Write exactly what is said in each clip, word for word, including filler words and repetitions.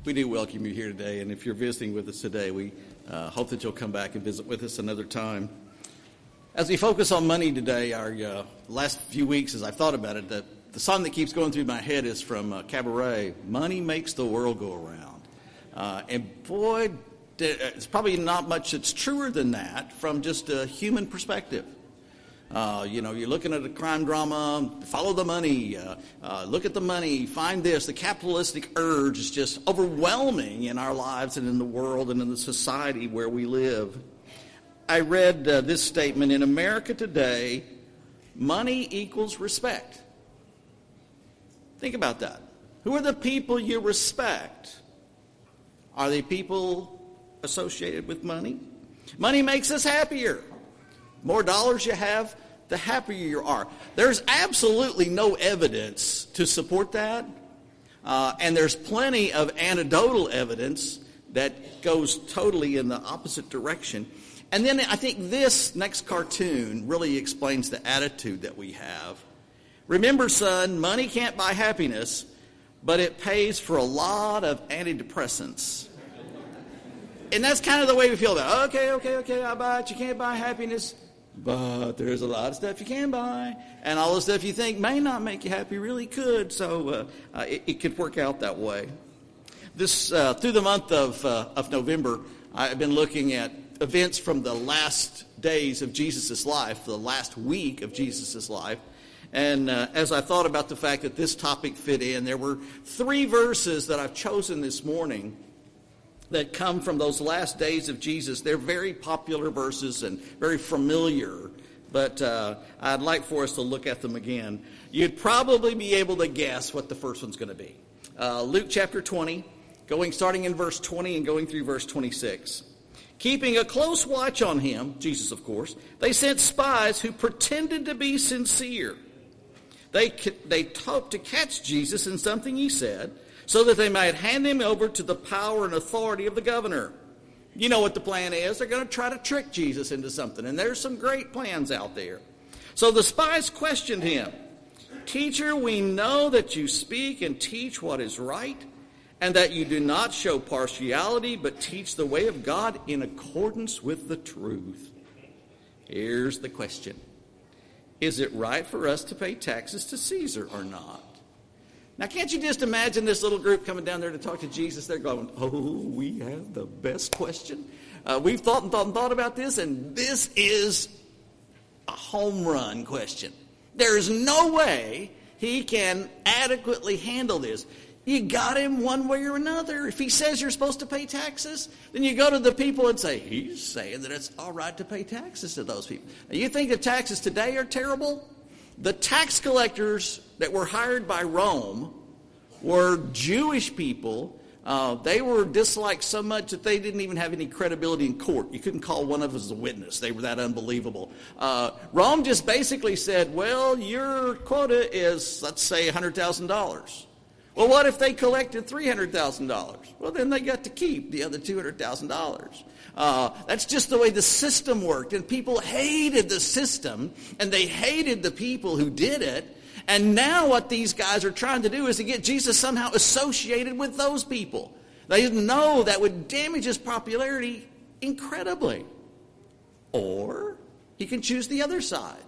We do welcome you here today, and if you're visiting with us today, we uh, hope that you'll come back and visit with us another time. As we focus on money today, our uh, last few weeks, as I've thought about it, the, the song that keeps going through my head is from uh, Cabaret, Money Makes the World Go Around. Uh, and boy, it's probably not much that's truer than that from just a human perspective. Uh, you know, you're looking at a crime drama, follow the money, uh, uh, look at the money, find this. The capitalistic urge is just overwhelming in our lives and in the world and in the society where we live. I read uh, this statement, in America today, money equals respect. Think about that. Who are the people you respect? Are they people associated with money? Money makes us happier. More dollars you have, the happier you are. There's absolutely no evidence to support that. Uh, and there's plenty of anecdotal evidence that goes totally in the opposite direction. And then I think this next cartoon really explains the attitude that we have. Remember, son, money can't buy happiness, but it pays for a lot of antidepressants. And that's kind of the way we feel about it. Okay, okay, okay, I buy it. You can't buy happiness. But there's a lot of stuff you can buy. And all the stuff you think may not make you happy really could. So uh, uh, it, it could work out that way. This uh, through the month of, uh, of November, I've been looking at events from the last days of Jesus' life, the last week of Jesus' life. And uh, as I thought about the fact that this topic fit in, there were three verses that I've chosen this morning that come from those last days of Jesus. They're very popular verses and very familiar, but uh, I'd like for us to look at them again. You'd probably be able to guess what the first one's going to be. Uh, Luke chapter twenty, going starting in verse twenty and going through verse twenty-six. Keeping a close watch on him, Jesus of course, they sent spies who pretended to be sincere. They, they hoped to catch Jesus in something he said, so that they might hand him over to the power and authority of the governor. You know what the plan is. They're going to try to trick Jesus into something, and there's some great plans out there. So the spies questioned him. Teacher, we know that you speak and teach what is right, and that you do not show partiality, but teach the way of God in accordance with the truth. Here's the question. Is it right for us to pay taxes to Caesar or not? Now, can't you just imagine this little group coming down there to talk to Jesus? They're going, oh, we have the best question. Uh, we've thought and thought and thought about this, and this is a home run question. There is no way he can adequately handle this. You got him one way or another. If he says you're supposed to pay taxes, then you go to the people and say, he's saying that it's all right to pay taxes to those people. Now, you think the taxes today are terrible? The tax collectors that were hired by Rome were Jewish people. Uh, they were disliked so much that they didn't even have any credibility in court. You couldn't call one of us as a witness. They were that unbelievable. Uh, Rome just basically said, well, your quota is, let's say, one hundred thousand dollars. Well, what if they collected three hundred thousand dollars? Well, then they got to keep the other two hundred thousand dollars. Uh, that's just the way the system worked. And people hated the system, and they hated the people who did it. And now what these guys are trying to do is to get Jesus somehow associated with those people. They know that would damage his popularity incredibly. Or he can choose the other side.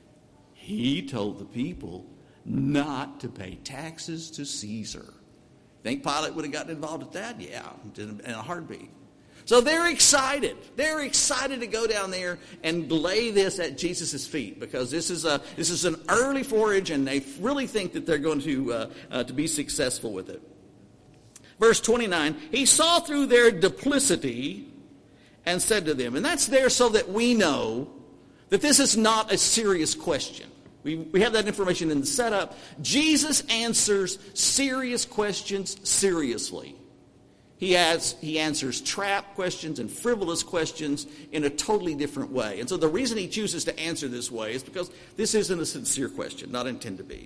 He told the people not to pay taxes to Caesar. Think Pilate would have gotten involved with that? Yeah, in a heartbeat. So they're excited. They're excited to go down there and lay this at Jesus' feet, because this is a this is an early forage, and they really think that they're going to uh, uh, to be successful with it. Verse twenty-nine, he saw through their duplicity and said to them, and that's there so that we know that this is not a serious question. We, we have that information in the setup. Jesus answers serious questions seriously. He, has, he answers trap questions and frivolous questions in a totally different way. And so the reason he chooses to answer this way is because this isn't a sincere question, not intended to be.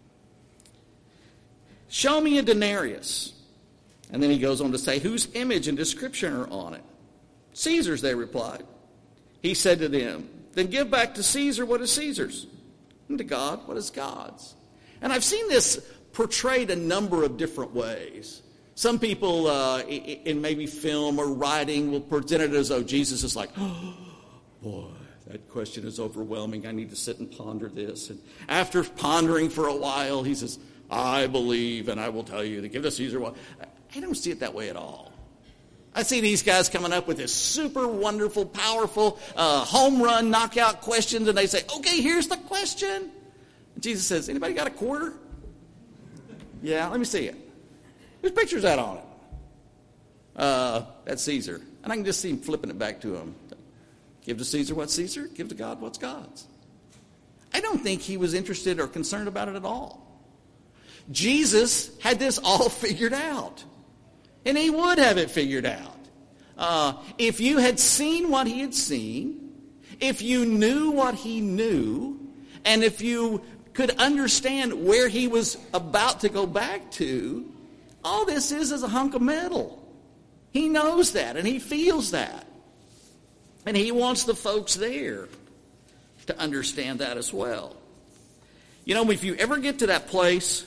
Show me a denarius. And then he goes on to say, whose image and description are on it? Caesar's, they replied. He said to them, then give back to Caesar what is Caesar's, and to God what is God's. And I've seen this portrayed a number of different ways. Some people uh, in maybe film or writing will present it as though Jesus is like, oh, boy, that question is overwhelming. I need to sit and ponder this. And after pondering for a while, he says, I believe, and I will tell you to give to Caesar what. I don't see it that way at all. I see these guys coming up with this super wonderful, powerful, uh, home run, knockout questions, and they say, okay, here's the question. And Jesus says, anybody got a quarter? Yeah, let me see it. Whose picture's that on it? Uh, that's Caesar. And I can just see him flipping it back to him. Give to Caesar what's Caesar, give to God what's God's. I don't think he was interested or concerned about it at all. Jesus had this all figured out. And he would have it figured out. Uh, if you had seen what he had seen, if you knew what he knew, and if you could understand where he was about to go back to, all this is is a hunk of metal. He knows that, and he feels that. And he wants the folks there to understand that as well. You know, if you ever get to that place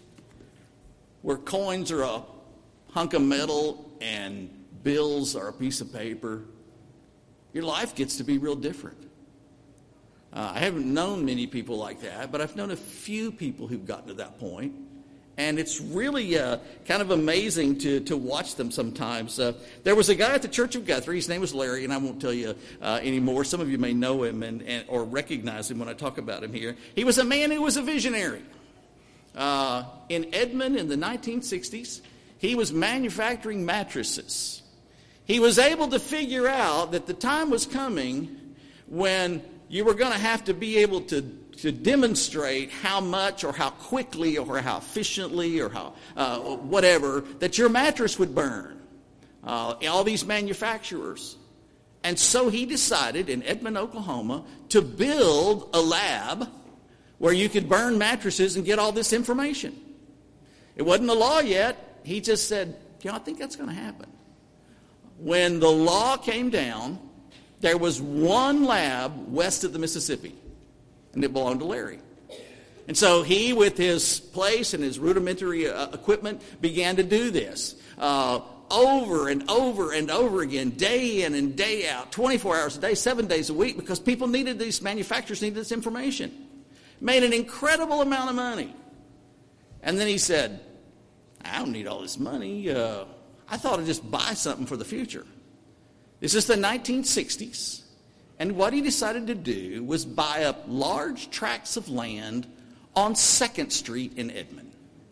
where coins are a hunk of metal and bills are a piece of paper, your life gets to be real different. Uh, I haven't known many people like that, but I've known a few people who've gotten to that point. And it's really uh, kind of amazing to, to watch them sometimes. Uh, there was a guy at the Church of Guthrie. His name was Larry, and I won't tell you uh, anymore. Some of you may know him and, and or recognize him when I talk about him here. He was a man who was a visionary. Uh, in Edmond in the nineteen sixties, he was manufacturing mattresses. He was able to figure out that the time was coming when you were going to have to be able to to demonstrate how much or how quickly or how efficiently or how uh, whatever that your mattress would burn. Uh, all these manufacturers. And so he decided in Edmond, Oklahoma, to build a lab where you could burn mattresses and get all this information. It wasn't the law yet. He just said, you know, I think that's going to happen. When the law came down, there was one lab west of the Mississippi. And it belonged to Larry. And so he, with his place and his rudimentary uh, equipment, began to do this uh, over and over and over again, day in and day out, twenty-four hours a day, seven days a week, because people needed these, manufacturers needed this information. Made an incredible amount of money. And then he said, I don't need all this money. Uh, I thought I'd just buy something for the future. This is the nineteen sixties. And what he decided to do was buy up large tracts of land on second Street in Edmond.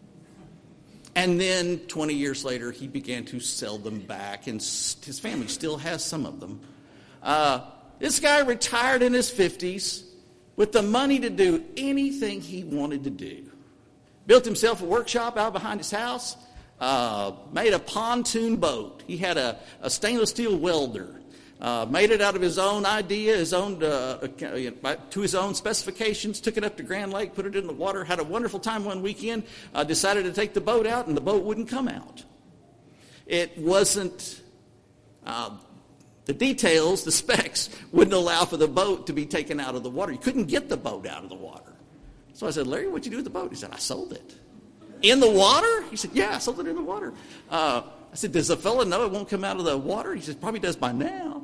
And then twenty years later, he began to sell them back, and his family still has some of them. Uh, this guy retired in his fifties with the money to do anything he wanted to do. Built himself a workshop out behind his house, uh, made a pontoon boat. He had a, a stainless steel welder. Uh, made it out of his own idea, his own uh, to his own specifications, took it up to Grand Lake, put it in the water, had a wonderful time one weekend, uh, decided to take the boat out, and the boat wouldn't come out. It wasn't, uh, the details, the specs, wouldn't allow for the boat to be taken out of the water. You couldn't get the boat out of the water. So I said, Larry, what'd you do with the boat? He said, I sold it. In the water? He said, yeah, I sold it in the water. Uh, I said, does the fellow know it won't come out of the water? He said, probably does by now.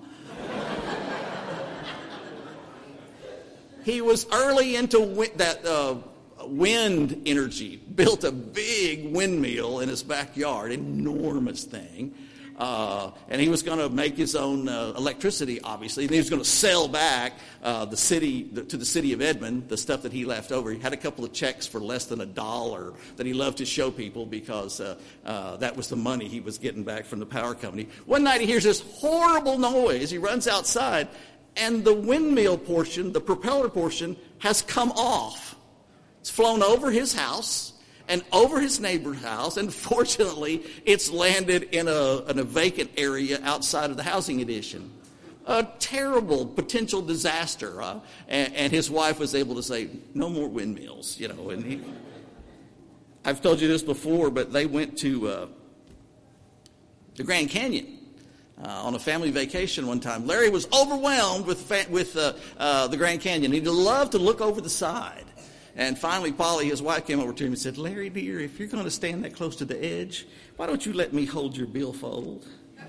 He was early into wi- that uh, wind energy, built a big windmill in his backyard, enormous thing. Uh, and he was going to make his own uh, electricity, obviously. And he was going to sell back uh, the city the, to the city of Edmond, the stuff that he left over. He had a couple of checks for less than a dollar that he loved to show people because uh, uh, that was the money he was getting back from the power company. One night he hears this horrible noise. He runs outside, and the windmill portion, the propeller portion, has come off. It's flown over his house and over his neighbor's house, and fortunately, it's landed in a, in a vacant area outside of the housing addition. A terrible potential disaster, huh? and, and his wife was able to say, no more windmills, you know. And he, I've told you this before, but they went to uh, the Grand Canyon uh, on a family vacation one time. Larry was overwhelmed with, fa- with uh, uh, the Grand Canyon. He loved to look over the side. And finally, Polly, his wife, came over to him and said, Larry, dear, if you're going to stand that close to the edge, why don't you let me hold your billfold?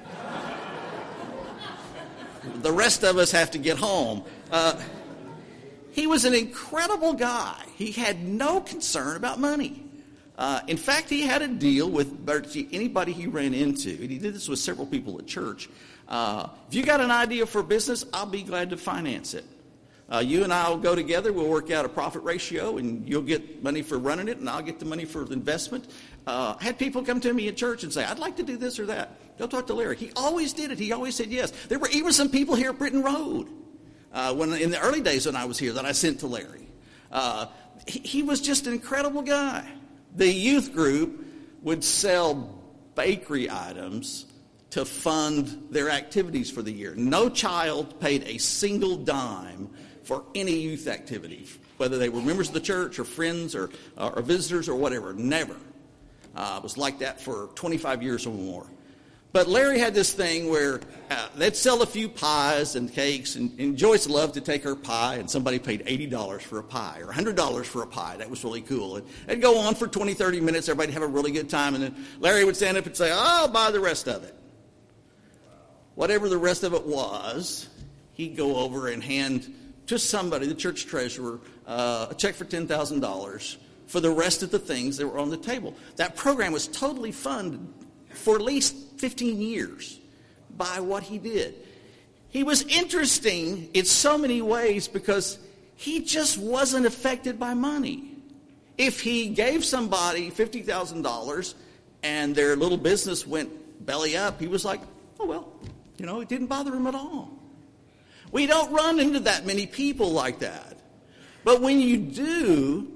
The rest of us have to get home. Uh, he was an incredible guy. He had no concern about money. Uh, in fact, he had a deal with virtually anybody he ran into. And he did this with several people at church. Uh, if you got an idea for a business, I'll be glad to finance it. Uh, you and I will go together. We'll work out a profit ratio, and you'll get money for running it, and I'll get the money for the investment. Uh, I had people come to me at church and say, I'd like to do this or that. Go talk to Larry. He always did it. He always said yes. There were even some people here at Britton Road uh, when in the early days when I was here that I sent to Larry. Uh, he, he was just an incredible guy. The youth group would sell bakery items to fund their activities for the year. No child paid a single dime for any youth activity, whether they were members of the church or friends or, or visitors or whatever. Never. Uh, it was like that for twenty-five years or more. But Larry had this thing where uh, they'd sell a few pies and cakes, and, and Joyce loved to take her pie, and somebody paid eighty dollars for a pie or one hundred dollars for a pie. That was really cool. And it'd go on for twenty, thirty minutes. Everybody'd have a really good time, and then Larry would stand up and say, I'll buy the rest of it. Whatever the rest of it was, he'd go over and hand to somebody, the church treasurer, uh, a check for ten thousand dollars for the rest of the things that were on the table. That program was totally funded for at least fifteen years by what he did. He was interesting in so many ways because he just wasn't affected by money. If he gave somebody fifty thousand dollars and their little business went belly up, he was like, oh, well, you know, it didn't bother him at all. We don't run into that many people like that. But when you do,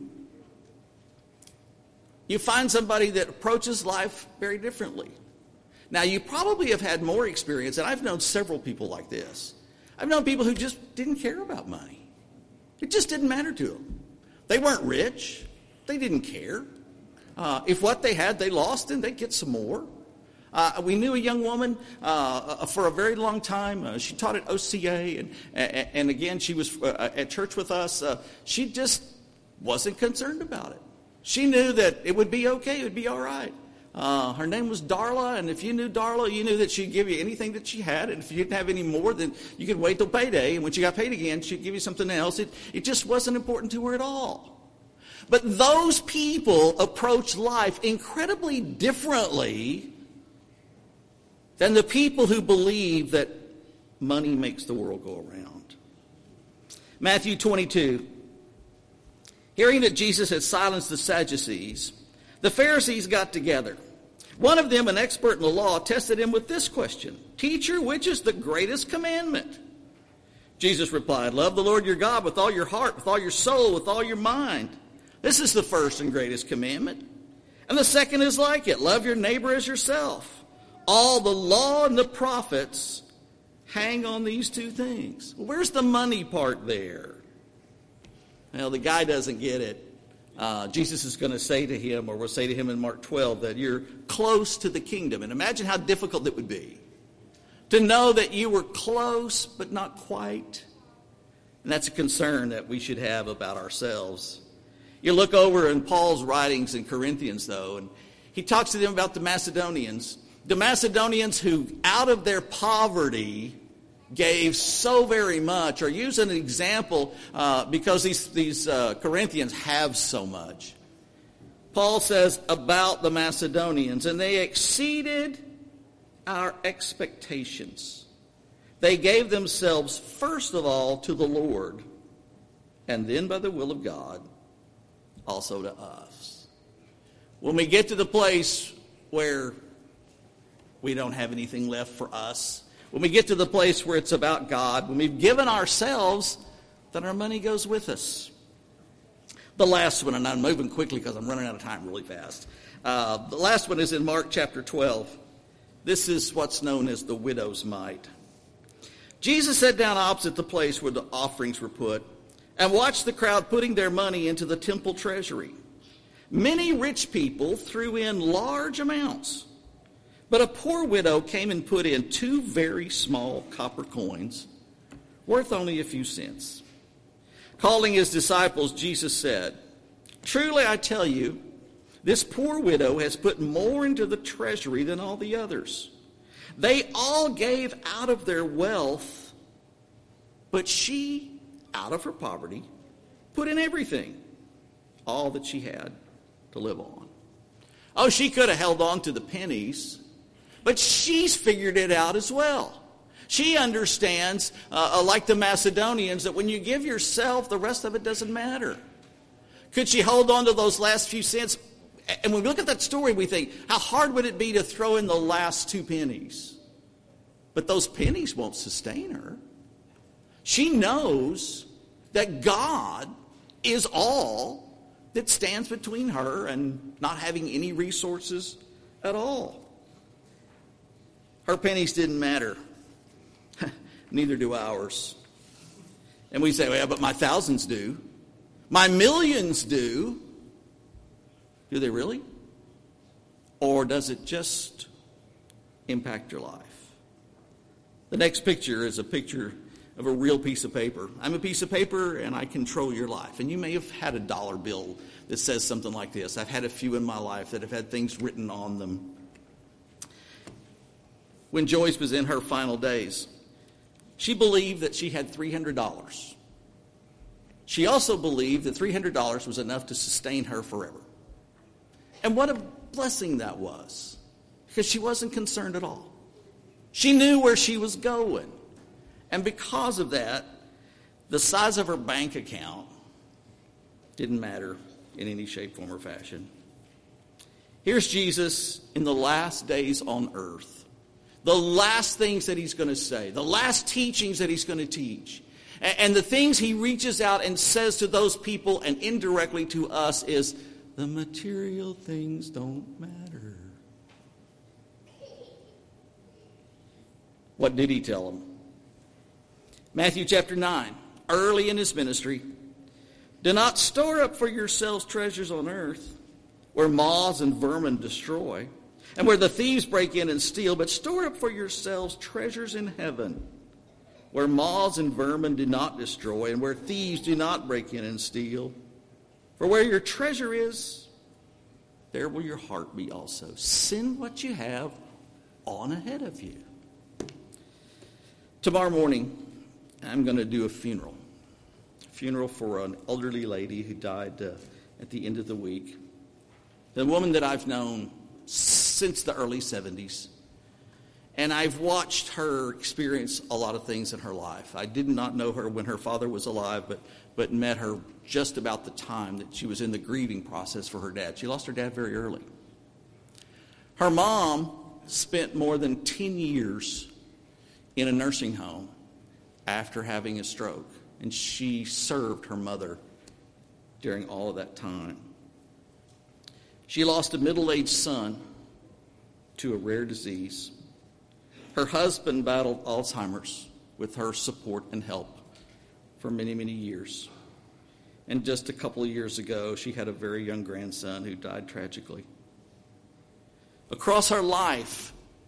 you find somebody that approaches life very differently. Now, you probably have had more experience, and I've known several people like this. I've known people who just didn't care about money. It just didn't matter to them. They weren't rich. They didn't care. Uh, if what they had they lost, then they'd get some more. Uh, we knew a young woman uh, for a very long time. Uh, she taught at O C A, and, and, and again, she was uh, at church with us. Uh, she just wasn't concerned about it. She knew that it would be okay, it would be all right. Uh, her name was Darla, and if you knew Darla, you knew that she'd give you anything that she had, and if you didn't have any more, then you could wait till payday, and when she got paid again, she'd give you something else. It, it just wasn't important to her at all. But those people approach life incredibly differently than the people who believe that money makes the world go around. Matthew twenty-two. Hearing that Jesus had silenced the Sadducees, the Pharisees got together. One of them, an expert in the law, tested him with this question: Teacher, which is the greatest commandment? Jesus replied, Love the Lord your God with all your heart, with all your soul, with all your mind. This is the first and greatest commandment. And the second is like it: love your neighbor as yourself. All the law and the prophets hang on these two things. Well, where's the money part there? Well, the guy doesn't get it. Uh, Jesus is going to say to him, or will say to him in Mark twelve, that you're close to the kingdom. And imagine how difficult it would be to know that you were close but not quite. And that's a concern that we should have about ourselves. You look over in Paul's writings in Corinthians, though, and he talks to them about the Macedonians. The Macedonians who, out of their poverty, gave so very much, or use an example uh, because these, these uh, Corinthians have so much. Paul says about the Macedonians, and they exceeded our expectations. They gave themselves first of all to the Lord, and then by the will of God, also to us. When we get to the place where we don't have anything left for us, when we get to the place where it's about God, when we've given ourselves, then our money goes with us. The last one, and I'm moving quickly because I'm running out of time really fast. Uh, the last one is in Mark chapter twelve. This is what's known as the widow's mite. Jesus sat down opposite the place where the offerings were put and watched the crowd putting their money into the temple treasury. Many rich people threw in large amounts, but a poor widow came and put in two very small copper coins, worth only a few cents. Calling his disciples, Jesus said, Truly I tell you, this poor widow has put more into the treasury than all the others. They all gave out of their wealth, but she, out of her poverty, put in everything, all that she had to live on. Oh, she could have held on to the pennies, but she's figured it out as well. She understands, uh, like the Macedonians, that when you give yourself, the rest of it doesn't matter. Could she hold on to those last few cents? And when we look at that story, we think, how hard would it be to throw in the last two pennies? But those pennies won't sustain her. She knows that God is all that stands between her and not having any resources at all. Her pennies didn't matter. Neither do ours. And we say, well, but my thousands do. My millions do. Do they really? Or does it just impact your life? The next picture is a picture of a real piece of paper. I'm a piece of paper and I control your life. And you may have had a dollar bill that says something like this. I've had a few in my life that have had things written on them. When Joyce was in her final days, she believed that she had three hundred dollars. She also believed that three hundred dollars was enough to sustain her forever. And what a blessing that was, because she wasn't concerned at all. She knew where she was going. And because of that, the size of her bank account didn't matter in any shape, form, or fashion. Here's Jesus in the last days on earth. The last things that he's going to say. The last teachings that he's going to teach. And the things he reaches out and says to those people and indirectly to us is, the material things don't matter. What did he tell them? Matthew chapter nine, early in his ministry, do not store up for yourselves treasures on earth, where moths and vermin destroy, and where the thieves break in and steal, but store up for yourselves treasures in heaven, where moths and vermin do not destroy, and where thieves do not break in and steal. For where your treasure is, there will your heart be also. Send what you have on ahead of you. Tomorrow morning, I'm going to do a funeral. A funeral for an elderly lady who died uh, at the end of the week. The woman that I've known since the early seventies. And I've watched her experience a lot of things in her life. I did not know her when her father was alive, but, but met her just about the time that she was in the grieving process for her dad. She lost her dad very early. Her mom spent more than ten years in a nursing home after having a stroke. And she served her mother during all of that time. She lost a middle-aged son to a rare disease. Her husband battled Alzheimer's with her support and help for many, many years. And just a couple of years ago, she had a very young grandson who died tragically. Across her life,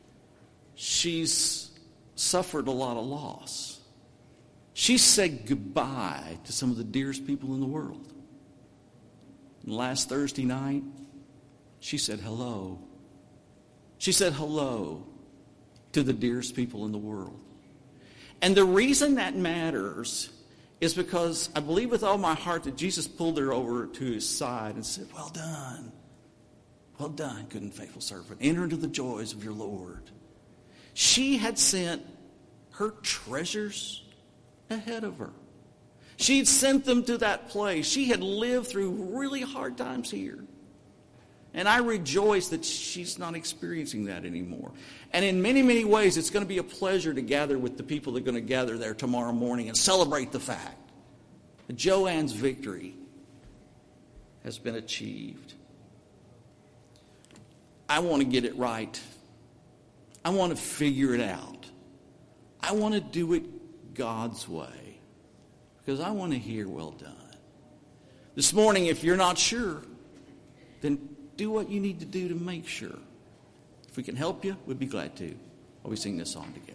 she's suffered a lot of loss. She said goodbye to some of the dearest people in the world. And last Thursday night, she said hello. She said hello to the dearest people in the world. And the reason that matters is because I believe with all my heart that Jesus pulled her over to his side and said, well done. Well done, good and faithful servant. Enter into the joys of your Lord. She had sent her treasures ahead of her. She'd sent them to that place. She had lived through really hard times here. And I rejoice that she's not experiencing that anymore. And in many, many ways, it's going to be a pleasure to gather with the people that are going to gather there tomorrow morning and celebrate the fact that Joanne's victory has been achieved. I want to get it right. I want to figure it out. I want to do it God's way. Because I want to hear, well done. This morning, if you're not sure, then do what you need to do to make sure. If we can help you, we'd be glad to while we sing this song together.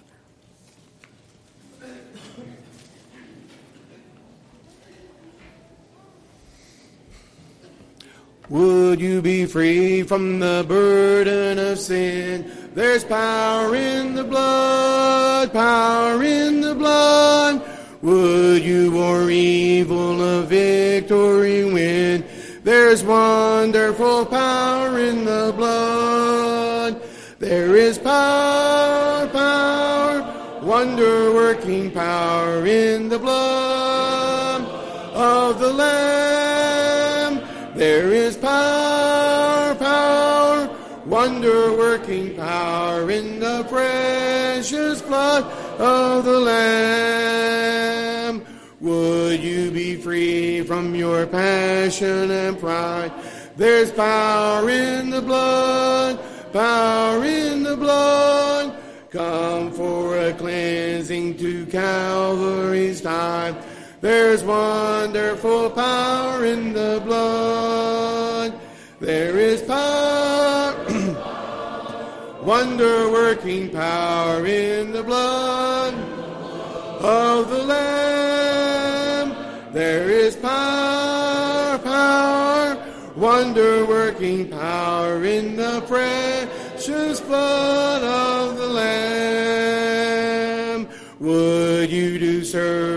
Would you be free from the burden of sin? There's power in the blood, power in the blood. Would you o'er evil a victory win? There's wonderful power in the blood. There is power, power, wonder-working power in the blood of the Lamb. There is power, power, wonder-working power in the precious blood of the Lamb. Would you be free from your passion and pride? There's power in the blood, power in the blood. Come for a cleansing to Calvary's time. There's wonderful power in the blood. There is power, wonder-working power in the blood of the Lamb. There is power, power, wonder-working power in the precious blood of the Lamb. Would you do service?